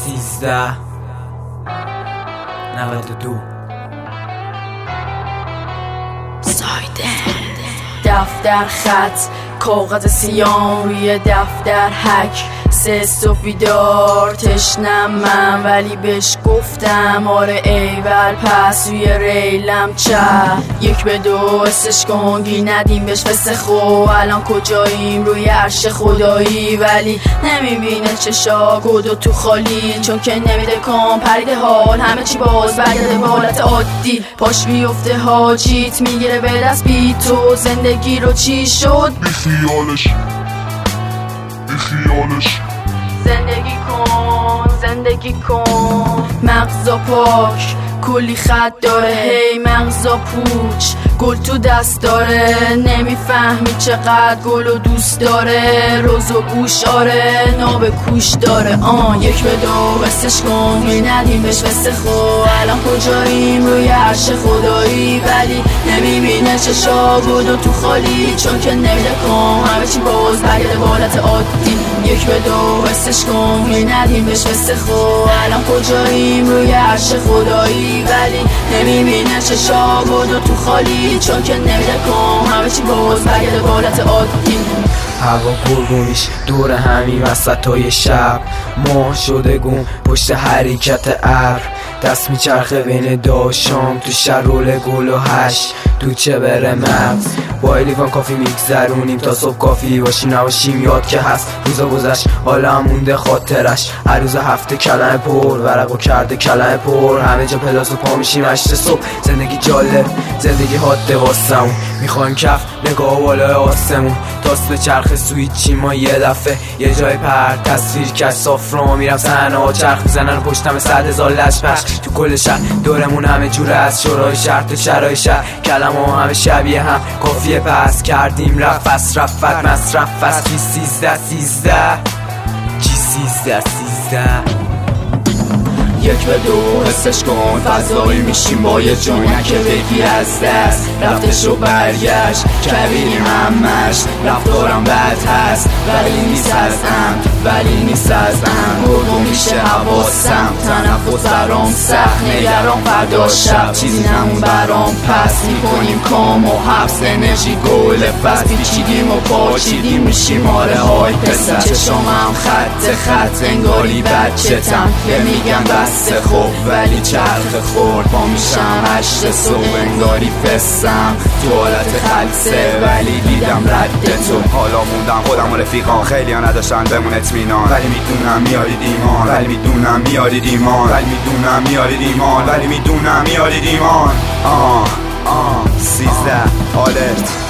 92 دفتر خط کاغذ سیاه روی دفتر حک سست و بیدار تشنم من ولی بهش گفتم آره ایول پس روی ریلم چه یک به دو استش کنگی ندیم بهش فسته خو الان کجاییم روی عرش خدایی ولی نمیبینه چشا گودو تو خالی چون که نمیده کام پریده حال همه چی باز برگرده به حالت عادی پاش بیفته حاجیت میگیره به دست بی تو زندگی رو چی شد بیخیالش زندگی کن مغزا پاک کلی خط داره هی مغزا پوچ گل تو دست داره نمیفهمی چقدر گلو دوست داره روز و گوش آره ناب کوش داره یک به دو بستش کن می ندیم بهش بسته خو الان کجاییم روی عرش خدایی ولی نمیبینه چشا گودو تو خالی چون که نمیده کن همه چی باز برگرده به حالت عادی یک به دو بستش کن می ندیم بهش بسته خو الان کجاییم روی عرش خدایی ولی نمیبینه چشا گودو تو خالی چون که نمیده کن همه چی باز برگرده به حالت عادی هوا گرگونیش دور همین وسطای شب ماه شده گم پشت حرکت ابر دست میچرخه بین داشام تو شرول گل و هش تو چه بره مغز با لیوان کافی میگذرونیم تا صبح کافی باشیم نباشیم یاد که هست روزا گذشت حالا مونده خاطرش هر روز هفته کلمه پر ورقو کرده کلمه پر همه جا پلاس و پا میشیم 8 صبح زندگی جالب زندگی حاده واسمون میخوایم کف نگاه بالای آسمون تاست به چرخ سویچی ما یه دفعه یه جای پر تصویر کش صافرا میرم صحنه ها چرخ میزنن پشتم 100,000 لشپش تو کل شهر دورمون همه جوره از شورای شهر تو شرای شهر کلمه ها همه شبیه هم کافیه پس کردیم رفت مصرف فست جی 13 یک به دو حسش کن فضایی میشیم با یه جونه که بگی از دست رفتش و برگشت کبیریم همش رفتارم بد هست ولی نیست از گرگو میشه حواسم تنفس برام سخت نگران فردا شب چیزی نمون برام پس میکنیم کام و حبس انرژی گل فست پیچیدیم و پاچیدیم میشیم آره های پسر چشامم خط انگاری بچتم که میگم بسته خوب ولی چرخ خورد پا میشم 8 صبح انگاری فستم تو حالت خلصه ولی دیدم رد تو حالا موندم خودم و رفیقان خیلی ها نداشتن بمون اطمینان ولی میدونم میارید ایمان 13 آلرت